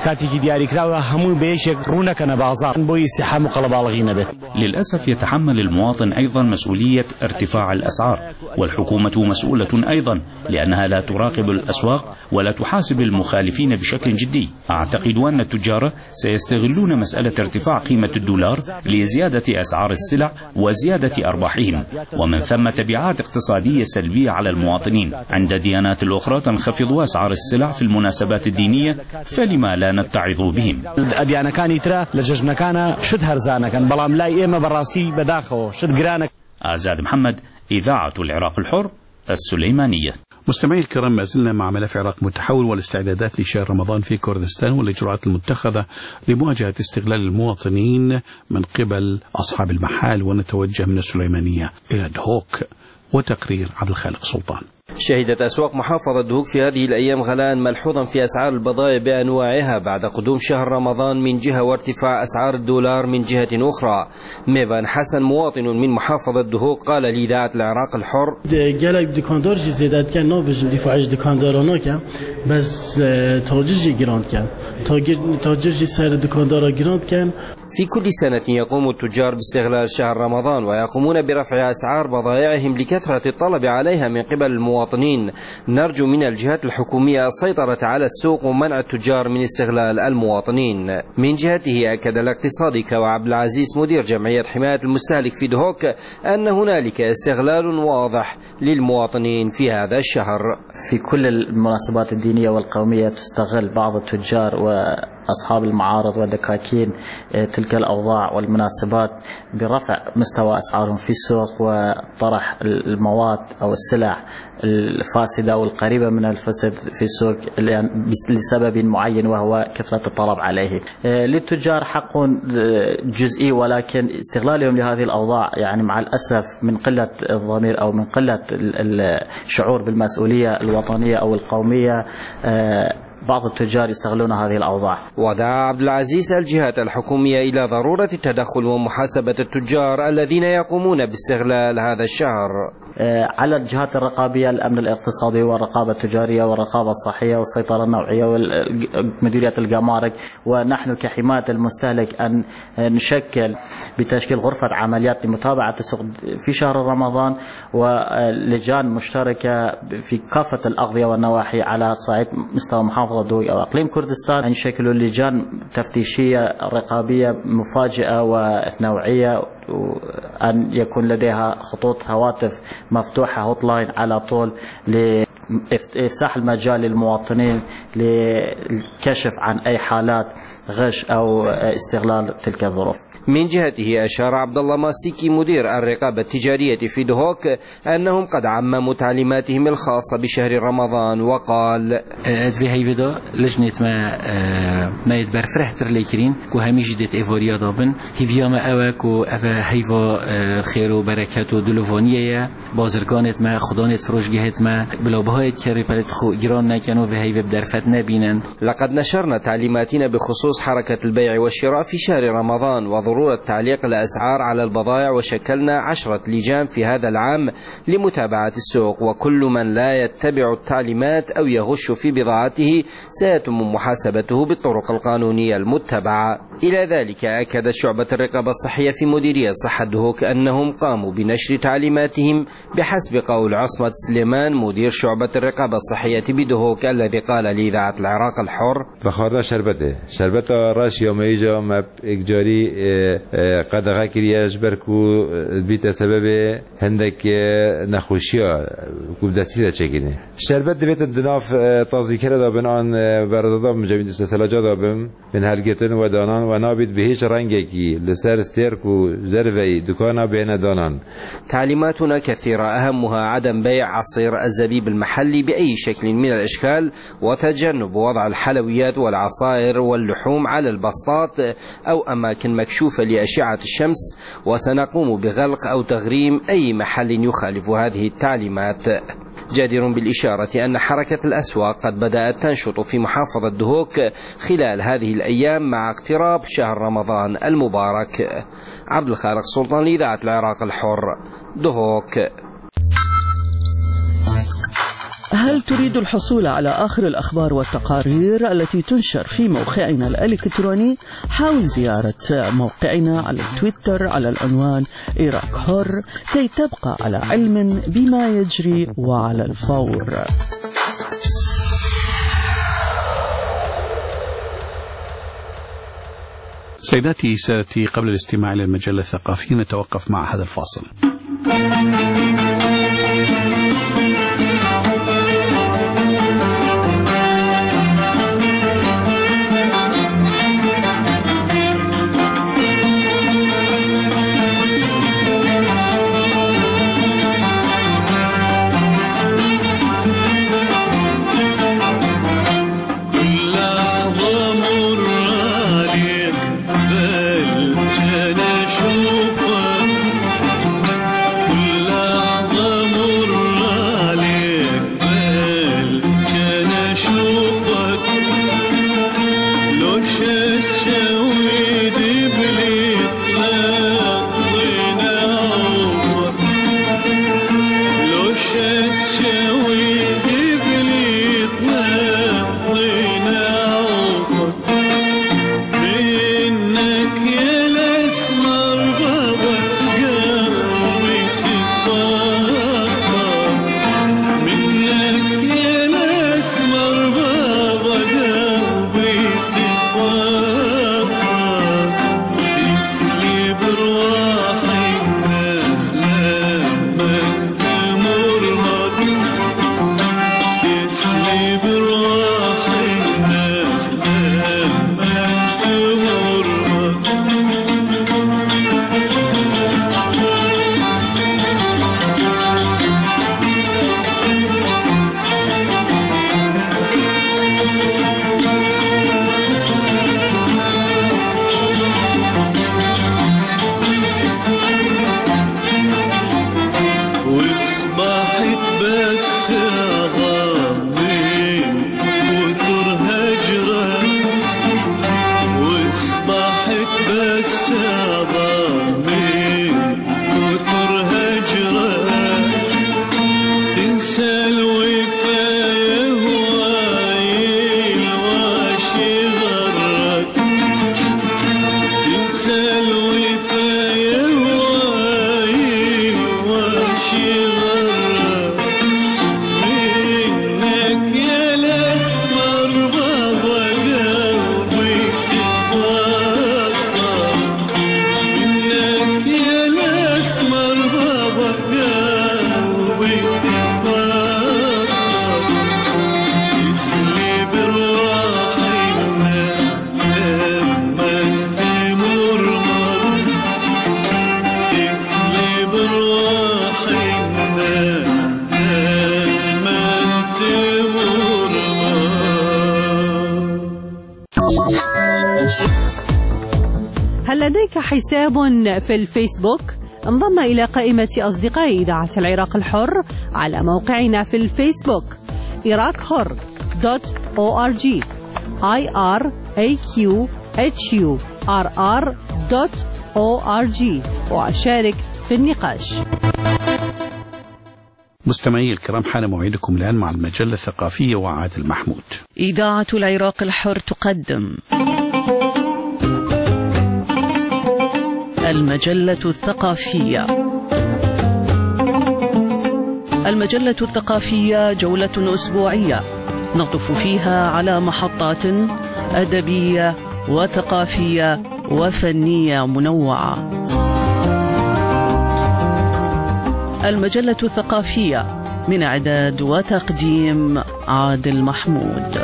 للأسف يتحمل المواطن أيضا مسؤولية ارتفاع الأسعار، والحكومة مسؤولة أيضا لأنها لا تراقب الأسواق ولا تحاسب المخالفين بشكل جدي. أعتقد أن التجار سيستغلون مسألة ارتفاع قيمة الدولار لزيادة أسعار السلع وزيادة أرباحهم، ومن ثم تبعات اقتصادية سلبية على المواطنين. عند الديانات الأخرى تنخفض أسعار السلع في المناسبات الدينية، فلما لا نتعظ بهم. الأديان كان يترى لججنا كان شد هرزانا كان بلام لا إما براسي بداخله شد جرانا. آزاد محمد، إذاعة العراق الحر، السليمانية. مستمعي الكرام، ما زلنا مع ملف العراق متحول والاستعدادات لشهر رمضان في كردستان والإجراءات المتخذة لمواجهة استغلال المواطنين من قبل أصحاب المحال، ونتوجه من السليمانية إلى دهوك وتقرير عبد الخالق سلطان. شهدت أسواق محافظة دهوك في هذه الأيام غلاء ملحوظا في أسعار البضائع بأنواعها بعد قدوم شهر رمضان من جهة وارتفاع أسعار الدولار من جهة أخرى. ميفان حسن مواطن من محافظة دهوك قال لإذاعة العراق الحر: جالك دكاندار زيادات كان نوبج دفاعش دكاندارانو كان بس تاجر جراند كان تاجر سعر دكاندار جراند كان. في كل سنة يقوم التجار باستغلال شهر رمضان ويقومون برفع أسعار بضائعهم لكثرة الطلب عليها من قبل المواطنين. نرجو من الجهات الحكومية السيطرة على السوق ومنع التجار من استغلال المواطنين. من جهته أكد الاقتصادي كوعبد العزيز مدير جمعية حماية المستهلك في دهوك أن هنالك استغلال واضح للمواطنين في هذا الشهر. في كل المناسبات الدينية والقومية تستغل بعض التجار وأصحاب المعارض والدكاكين تلك الأوضاع والمناسبات برفع مستوى أسعارهم في السوق وطرح المواد أو السلع الفاسدة والقريبة من الفسد في السوق لسبب معين وهو كثرة الطلب عليه. للتجار حق جزئي، ولكن استغلالهم لهذه الأوضاع يعني مع الأسف من قلة الضمير أو من قلة الشعور بالمسؤولية الوطنية أو القومية بعض التجار يستغلون هذه الأوضاع. ودعا عبد العزيز الجهات الحكومية إلى ضرورة التدخل ومحاسبة التجار الذين يقومون باستغلال هذا الشهر. على الجهات الرقابية، الأمن الاقتصادي والرقابة التجارية والرقابة الصحية والسيطرة النوعية ومديرية الجمارك، ونحن كحماية المستهلك أن نشكل بتشكيل غرفة عمليات لمتابعة السوق في شهر رمضان، ولجان مشتركة في كافة الأغذية والنواحي على صعيد مستوى محافظة دهوك أو إقليم كردستان، أن يشكلوا لجان تفتيشية رقابية مفاجئة ونوعية، وأن يكون لديها خطوط هواتف مفتوحة هوت لاين على طول لإفساح المجال للمواطنين للكشف عن أي حالات غش أو استغلال تلك الظروف. من جهته أشار عبد الله ماسيكي مدير الرقابة التجارية في دهوك أنهم قد عمموا تعليماتهم الخاصة بشهر رمضان وقال: في هاي بدا لجنة ما يدبر فرحتر ليكرين وهمي جدت إيفوريا دابن هيفيا ما أواك وأبا هيفا خير وبركات ودلوفانية بازرگانت ما خدانت فروشگهت ما بلا هاي كريبالت خو جيران نكانوا في هاي بدرفت نبينا. لقد نشرنا تعليماتنا بخصوص حركة البيع والشراء في شهر رمضان وضرورة تعليق الأسعار على البضائع، وشكلنا 10 لجان في هذا العام لمتابعة السوق، وكل من لا يتبع التعليمات أو يغش في بضاعته سيتم محاسبته بالطرق القانونية المتبعة. إلى ذلك أكدت شعبة الرقابة الصحية في مديرية صحة دهوك أنهم قاموا بنشر تعليماتهم بحسب قول عصمت سليمان مدير شعبة الرقابة الصحية بدهوك، الذي قال لإذاعة العراق الحر: بخارنا شربت راش يوم يجا ما إجاري قد غاكرياش بركو بيت سبب هندك نخوشيا كوبداسية تشكينه شربت بيت الدناف تازيكرة دابن عن برداداب مجمد سلاجة دابم من هالجتن ودانان ونابد بهيش رنجكي لسر ستيركو زرفي دكانا بين دانان. تعليماتنا كثيرة أهمها عدم بيع عصير الزبيب المحلي بأي شكل من الأشكال، وتجنب وضع الحلويات والعصائر واللحوم على البسطات أو أماكن مكشوفة لأشعة الشمس، وسنقوم بغلق أو تغريم أي محل يخالف هذه التعليمات. جدير بالإشارة أن حركة الأسواق قد بدأت تنشط في محافظة دهوك خلال هذه الأيام مع اقتراب شهر رمضان المبارك. عبد الخالق سلطان لإذاعة العراق الحر، دهوك. هل تريد الحصول على آخر الأخبار والتقارير التي تنشر في موقعنا الإلكتروني؟ حاول زيارة موقعنا على تويتر على العنوان عراق حر كي تبقى على علم بما يجري وعلى الفور. سيداتي سادتي، قبل الاستماع إلى المجلة الثقافية نتوقف مع هذا الفاصل. هل لديك حساب في الفيسبوك؟ انضم إلى قائمة أصدقاء إذاعة العراق الحر على موقعنا في الفيسبوك iraqhur.org iraqhurr.org وشارك في النقاش. مستمعي الكرام، حان موعدكم الآن مع المجلة الثقافية وعادل محمود. إذاعة العراق الحر تقدم المجلة الثقافية. المجلة الثقافية جولة أسبوعية نطف فيها على محطات أدبية وثقافية وفنية منوعة. المجلة الثقافية من إعداد وتقديم عادل محمود.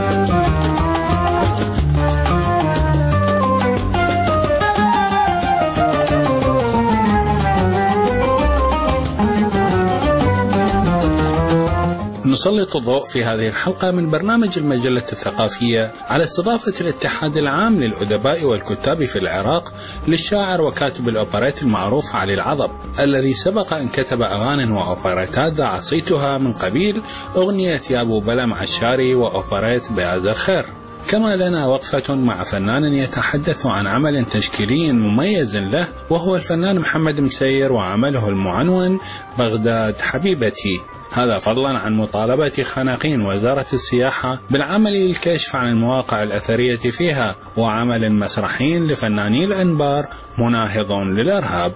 نسلط الضوء في هذه الحلقة من برنامج المجلة الثقافية على استضافة الاتحاد العام للأدباء والكتاب في العراق للشاعر وكاتب الأوبريت المعروف علي العضب، الذي سبق أن كتب أغاني وأوبريتات عصيتها من قبيل أغنية يا أبو بلا مع الشاري وأوبريت بياد الخير. كما لنا وقفة مع فنان يتحدث عن عمل تشكيلي مميز له، وهو الفنان محمد مسير وعمله المعنون بغداد حبيبتي، هذا فضلا عن مطالبة خناقين وزارة السياحة بالعمل للكشف عن المواقع الأثرية فيها، وعمل مسرحي لفناني الأنبار مناهض للإرهاب.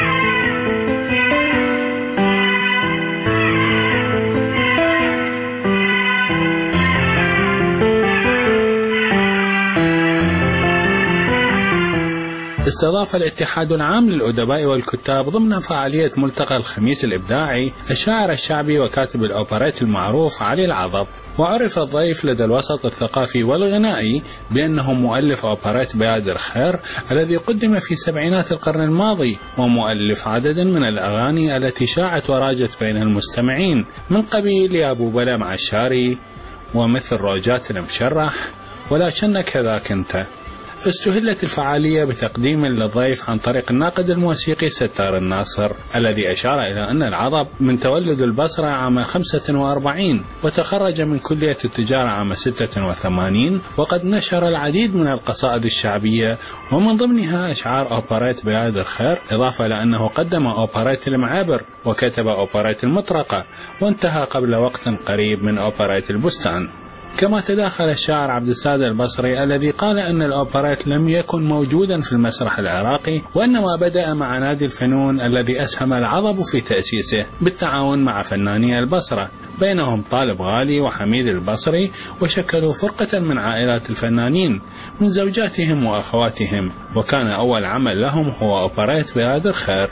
استضاف الاتحاد العام للأدباء والكتاب ضمن فعالية ملتقى الخميس الإبداعي الشاعر الشعبي وكاتب الأوبريت المعروف علي العضب، وعرف الضيف لدى الوسط الثقافي والغنائي بأنه مؤلف أوبريت بياد الخير الذي قدم في سبعينات القرن الماضي، ومؤلف عدد من الأغاني التي شاعت وراجت بين المستمعين من قبيل يا أبو بلا مع الشاري ومثل روجات المشرح ولا شنك ذاك انت. استهلت الفعالية بتقديم للضيف عن طريق الناقد الموسيقي ستار الناصر، الذي أشار إلى أن العضب من تولد البصرة عام 45 وتخرج من كلية التجارة عام 86، وقد نشر العديد من القصائد الشعبية ومن ضمنها أشعار أوبريت بياد الخير، إضافة إلى أنه قدم أوبريت المعابر وكتب أوبريت المطرقة، وانتهى قبل وقت قريب من أوبريت البستان. كما تداخل الشاعر عبد السادة البصري الذي قال أن الأوبريت لم يكن موجودا في المسرح العراقي، وإنما بدأ مع نادي الفنون الذي أسهم العضب في تأسيسه بالتعاون مع فناني البصرة، بينهم طالب غالي وحميد البصري، وشكلوا فرقة من عائلات الفنانين من زوجاتهم وأخواتهم، وكان أول عمل لهم هو أوبريت بياد الخير.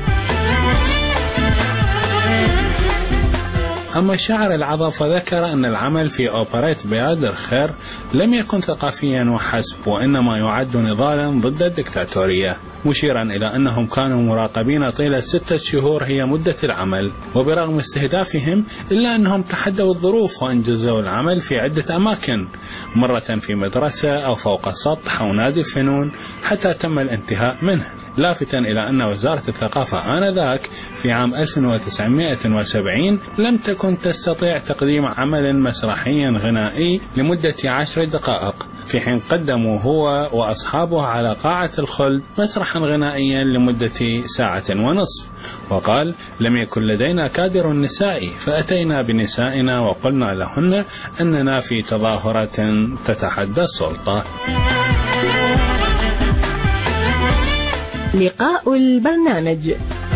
أما الشاعر العضب فذكر أن العمل في أوبريت بياد الخير لم يكن ثقافيا وحسب، وإنما يعد نضالا ضد الدكتاتورية، مشيرا إلى أنهم كانوا مراقبين طيلة 6 شهور هي مدة العمل، وبرغم استهدافهم إلا أنهم تحدوا الظروف وأنجزوا العمل في عدة أماكن، مرة في مدرسة أو فوق السطح أو نادي الفنون حتى تم الانتهاء منه، لافتا إلى أن وزارة الثقافة آنذاك في عام 1970 لم تكن تستطيع تقديم عمل مسرحي غنائي لمدة 10 دقائق، في حين قدموا هو وأصحابه على قاعة الخلد مسرحا غنائيا لمدة 1.5 ساعة، وقال: لم يكن لدينا كادر نسائي، فأتينا بنسائنا وقلنا لهن أننا في تظاهرة تتحدى السلطة. لقاء البرنامج.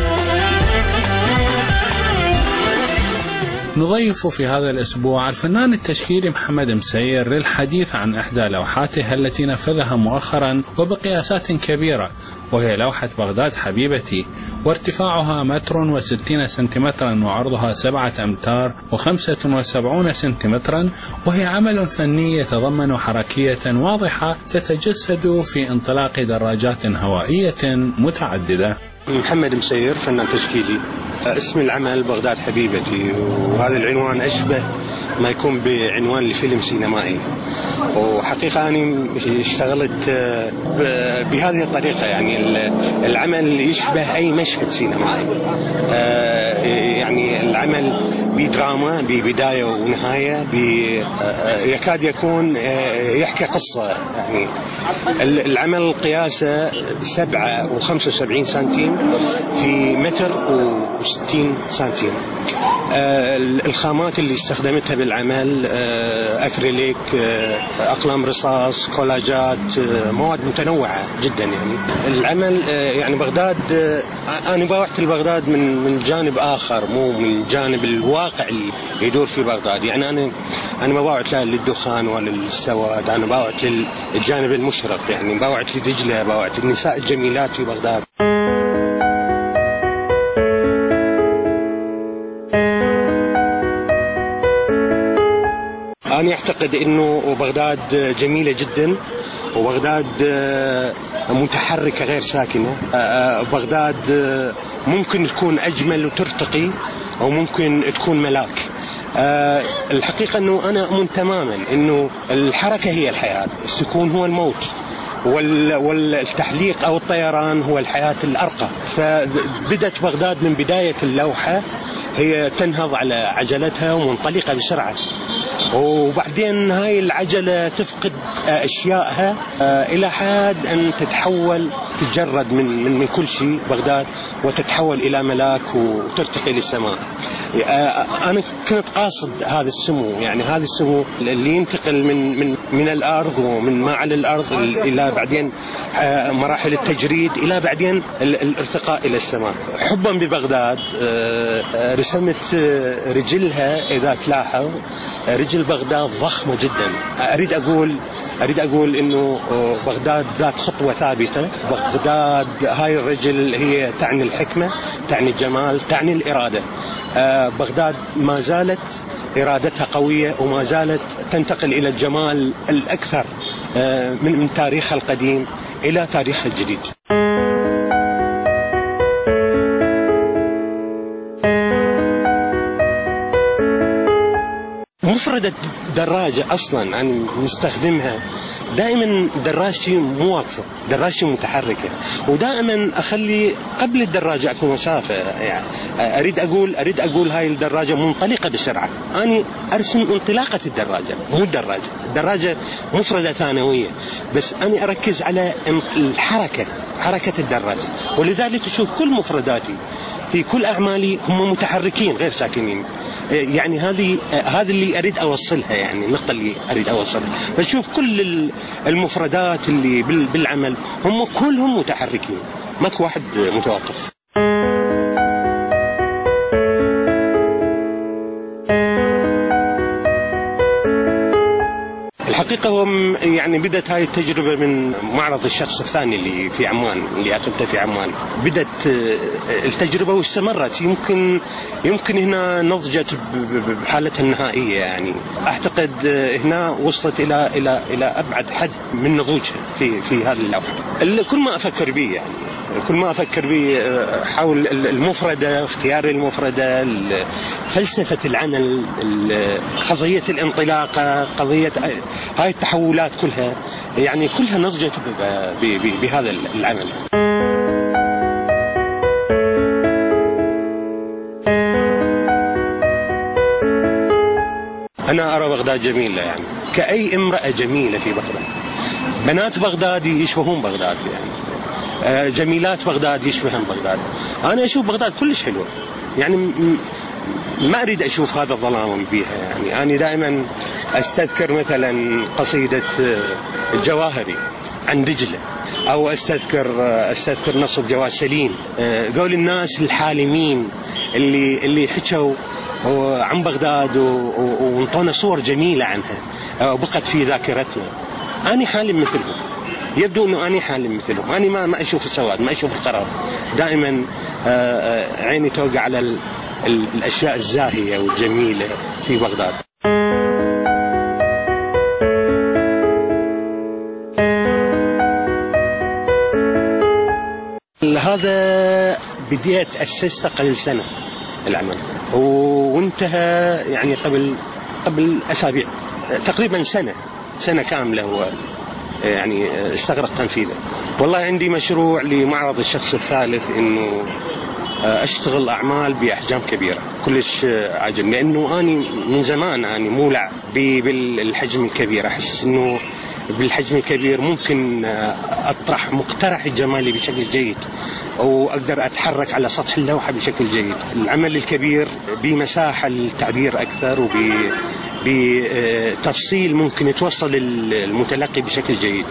نضيف في هذا الأسبوع الفنان التشكيلي محمد مسير للحديث عن إحدى لوحاته التي نفذها مؤخرا وبقياسات كبيرة، وهي لوحة بغداد حبيبتي، وارتفاعها 1.60 سنتيمترا وعرضها 7 أمتار و75 سنتيمترا، وهي عمل فني يتضمن حركية واضحة تتجسد في انطلاق دراجات هوائية متعددة. محمد مسير فنان تشكيلي، اسم العمل بغداد حبيبتي، وهذا العنوان أشبه ما يكون بعنوان لفيلم سينمائي. وحقيقة أنا اشتغلت بهذه الطريقة، يعني العمل يشبه أي مشهد سينمائي، يعني العمل بدراما ببداية ونهاية، يكاد يكون يحكي قصة. يعني العمل قياسه 7.75 سنتيم في 1.60 سنتيم. الخامات اللي استخدمتها بالعمل أكريليك، أقلام رصاص، كولاجات، مواد متنوعة جدا. يعني العمل يعني بغداد، أنا باوعت لبغداد من جانب آخر، مو من جانب الواقع اللي يدور في بغداد. يعني أنا ما باوعت لا للدخان ولا للسواد، أنا باوعت للجانب المشرق، يعني باوعت لدجلة، باوعت للنساء الجميلات في بغداد. أنا أعتقد أنه بغداد جميلة جدا، وبغداد متحركة غير ساكنة. بغداد ممكن تكون أجمل وترتقي، أو ممكن تكون ملاك. الحقيقة أنه أنا أؤمن تماما أنه الحركة هي الحياة، السكون هو الموت، والتحليق أو الطيران هو الحياة الأرقى. فبدت بغداد من بداية اللوحة هي تنهض على عجلتها ومنطلقة بسرعة، وبعدين هاي العجلة تفقد أشيائها إلى حد أن تتجرد من كل شيء بغداد، وتتحول إلى ملاك وترتقي للسماء. أنا كنت قاصد هذا السمو، يعني هذا السمو اللي ينتقل من الأرض ومن ما على الأرض إلى بعدين مراحل التجريد، إلى بعدين الارتقاء إلى السماء. حبا ببغداد رسمت رجلها، إذا تلاحظ رجل بغداد ضخمة جدا. أريد أقول إنه بغداد ذات خطوة ثابتة. بغداد هاي الرجل هي تعني الحكمة، تعني الجمال، تعني الإرادة. بغداد ما زالت إرادتها قوية، وما زالت تنتقل إلى الجمال الأكثر من تاريخها القديم إلى تاريخها الجديد. مفردة دراجة أصلا أنا مستخدمها دائما، دراجتي مو واقفة، دراجتي متحركة، ودائما أخلي قبل الدراجة أكون مسافة. يعني أريد أقول هاي الدراجة منطلقة بسرعة. أنا أرسم انطلاقة الدراجة، مو الدراجة مفردة ثانوية، بس أنا أركز على حركة الدراجة. ولذلك تشوف كل مفرداتي في كل أعمالي هم متحركين غير ساكنين. يعني هذا اللي أريد أوصلها، يعني النقطة اللي أريد أوصلها. بشوف كل المفردات اللي بالعمل هم كلهم متحركين، ماكو واحد متوقف. الحقيقة هو يعني بدت هاي التجربة من معرض الشخص الثاني اللي في عمان، اللي أخذته في عمان. بدت التجربة واستمرت، يمكن هنا نضجت بحالتها النهائية. يعني أعتقد هنا وصلت إلى أبعد حد من نضوجها في هذه اللوحة. كل ما أفكر به، يعني كل ما أفكر به حول المفردة، اختيار المفردة، فلسفة العمل، قضية الانطلاقة، قضية هاي التحولات كلها، يعني كلها نضجت بهذا العمل. أنا أرى بغداد جميلة، يعني كأي امرأة جميلة في بغداد. بنات بغداد يشبهون بغداد، يعني جميلات بغداد يشبهن بغداد. أنا أشوف بغداد كلش حلوة، يعني ما أريد أشوف هذا الظلام بيها. يعني أنا دائما أستذكر مثلا قصيدة الجواهري عن دجلة، أو أستذكر نص جواد سليم، قول الناس الحالمين اللي حكوا عن بغداد وانطونا صور جميلة عنها وبقت في ذاكرتنا. أنا حالم مثلهم، يبدو أنه أنا حالم مثلهم. أنا ما أشوف السواد، ما أشوف القرار، دائما عيني توقع على الأشياء الزاهية والجميلة في بغداد. هذا بديت أسسته قبل سنة العمل، وانتهى يعني قبل أسابيع، تقريبا سنة سنة كاملة هو يعني استغرق تنفيذه. والله عندي مشروع لمعرض الشخص الثالث، إنه أشتغل أعمال بأحجام كبيرة كلش عجب، لأنه أنا من زمان أنا مولع بالحجم الكبير. أحس إنه بالحجم الكبير ممكن أطرح مقترح جمالي بشكل جيد، أو أقدر أتحرك على سطح اللوحة بشكل جيد. العمل الكبير بمساحة للتعبير أكثر وبتفصيل ممكن يتوصل المتلقي بشكل جيد.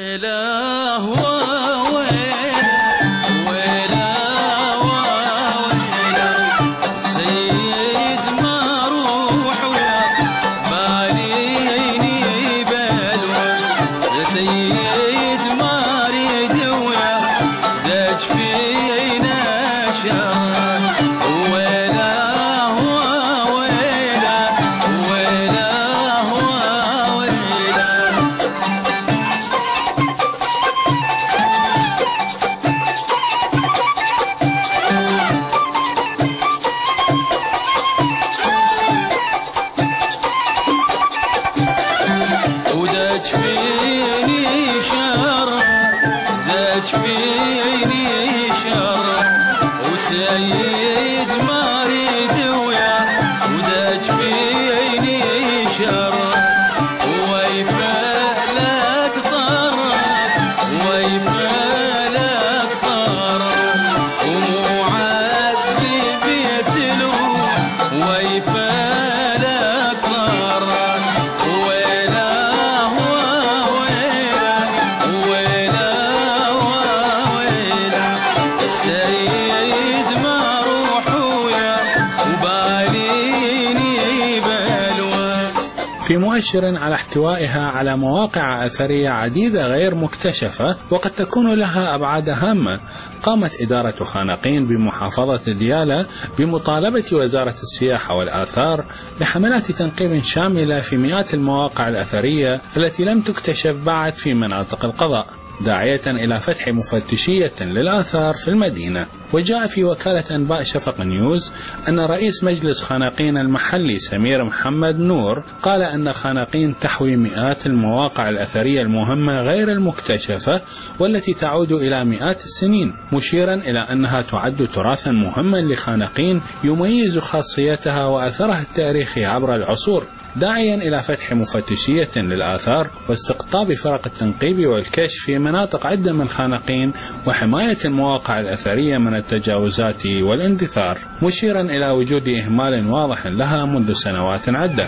في مؤشر على احتوائها على مواقع أثرية عديدة غير مكتشفة وقد تكون لها أبعاد هامة، قامت إدارة خانقين بمحافظة ديالى بمطالبة وزارة السياحة والآثار بحملات تنقيب شاملة في مئات المواقع الأثرية التي لم تكتشف بعد في مناطق القضاء، داعية إلى فتح مفتشية للآثار في المدينة. وجاء في وكالة أنباء شفق نيوز أن رئيس مجلس خانقين المحلي سمير محمد نور قال أن خانقين تحوي مئات المواقع الأثرية المهمة غير المكتشفة والتي تعود إلى مئات السنين، مشيرا إلى أنها تعد تراثا مهما لخانقين يميز خاصيتها وأثرها التاريخي عبر العصور، داعيا إلى فتح مفتشية للآثار واستقطاب فرق التنقيب والكشف في مناطق عدة من خانقين وحماية المواقع الأثرية من التجاوزات والاندثار، مشيرا إلى وجود إهمال واضح لها منذ سنوات عدة.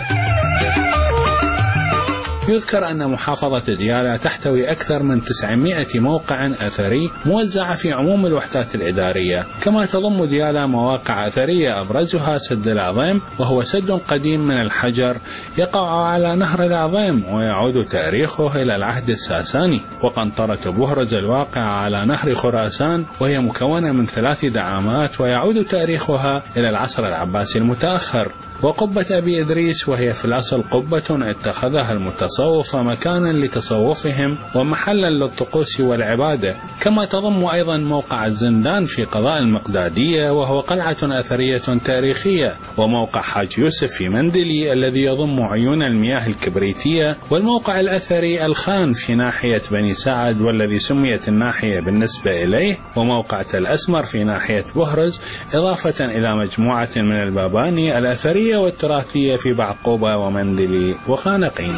يذكر أن محافظة ديالى تحتوي أكثر من 900 موقع أثري موزعة في عموم الوحدات الإدارية، كما تضم ديالى مواقع أثرية أبرزها سد العظيم، وهو سد قديم من الحجر يقع على نهر العظيم ويعود تاريخه إلى العهد الساساني، وقنطرة بهرز الواقع على نهر خراسان وهي مكونة من 3 دعامات ويعود تاريخها إلى العصر العباسي المتأخر، وقبة أبي إدريس وهي في الأصل قبة اتخذها المتصوف مكانا لتصوفهم ومحلا للطقوس والعبادة، كما تضم أيضا موقع الزندان في قضاء المقدادية وهو قلعة أثرية تاريخية، وموقع حاج يوسف في مندلي الذي يضم عيون المياه الكبريتية، والموقع الأثري الخان في ناحية بني سعد والذي سميت الناحية بالنسبة إليه، وموقع تل أسمر في ناحية بهرز، إضافة إلى مجموعة من المباني الأثرية والتراثية في بعقوبة ومندلي وخانقين.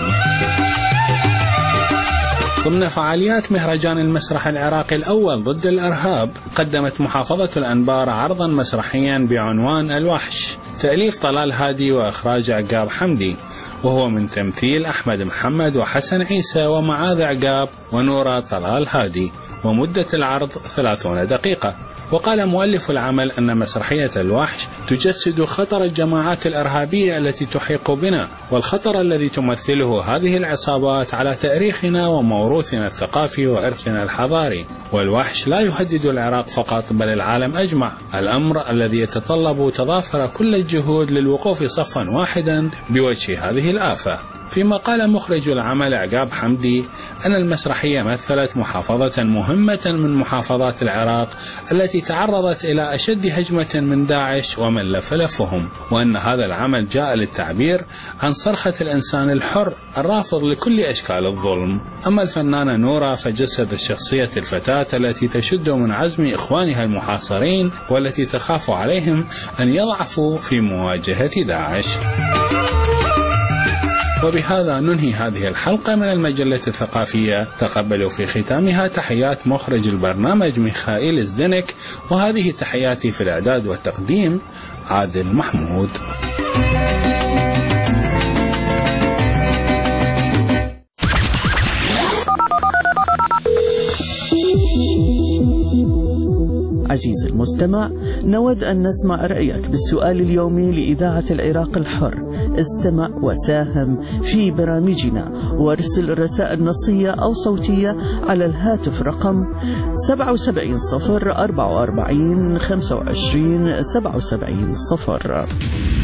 ضمن فعاليات مهرجان المسرح العراقي الأول ضد الإرهاب، قدمت محافظة الأنبار عرضا مسرحيا بعنوان الوحش، تأليف طلال هادي وإخراج عقاب حمدي، وهو من تمثيل أحمد محمد وحسن عيسى ومعاذ عقاب ونورة طلال هادي، ومدة العرض 30 دقيقة. وقال مؤلف العمل أن مسرحية الوحش تجسد خطر الجماعات الإرهابية التي تحيق بنا، والخطر الذي تمثله هذه العصابات على تاريخنا وموروثنا الثقافي وإرثنا الحضاري. والوحش لا يهدد العراق فقط بل العالم أجمع، الأمر الذي يتطلب تضافر كل الجهود للوقوف صفا واحدا بوجه هذه الآفة. فيما قال مخرج العمل عقاب حمدي أن المسرحية مثلت محافظة مهمة من محافظات العراق التي تعرضت إلى أشد هجمة من داعش ومن لف لفهم، وأن هذا العمل جاء للتعبير عن صرخة الإنسان الحر الرافض لكل أشكال الظلم. أما الفنانة نورا فجسدت شخصية الفتاة التي تشد من عزم إخوانها المحاصرين والتي تخاف عليهم أن يضعفوا في مواجهة داعش. وبهذا ننهي هذه الحلقة من المجلة الثقافية. تقبلوا في ختامها تحيات مخرج البرنامج ميخائيل زدنك، وهذه تحياتي في الإعداد والتقديم عادل محمود. عزيزي المستمع، نود أن نسمع رأيك بالسؤال اليومي لإذاعة العراق الحر. استمع وساهم في برامجنا وارسل رسائل نصية أو صوتية على الهاتف رقم 77 0 44 25 77 0.